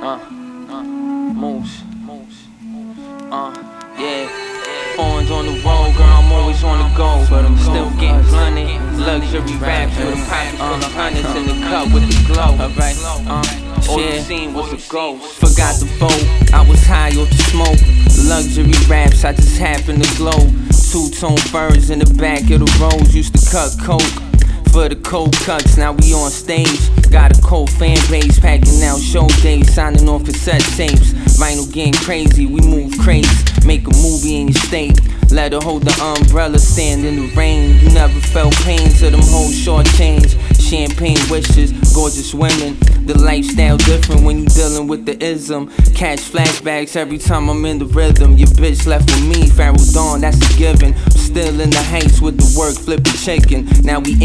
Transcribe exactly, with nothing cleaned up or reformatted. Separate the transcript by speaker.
Speaker 1: Uh, uh, moves, moves, uh, yeah. Phones on the road, girl, I'm always on the go, but I'm still getting blunted. Luxury raps with a pocket full of hundreds in the cup with the glow. Alright, uh, all you seen was a ghost. Forgot the vote, I was high off the smoke. Luxury raps, I just happened to glow. Two-tone furs in the back of the roads, used to cut coke for the cold cuts, now we on stage. Got a cold fan base, packing out show days, signing off cassette tapes. Vinyl getting crazy, we move crates, make a movie in your state. Let her hold the umbrella, stand in the rain. You never felt pain till them whole short change. Champagne wishes, gorgeous women. The lifestyle different when you dealing with the ism. Catch flashbacks every time I'm in the rhythm. Your bitch left with me, Pharaoh Dawn, that's a given. Still in the heights with the work, flipping chicken. Now we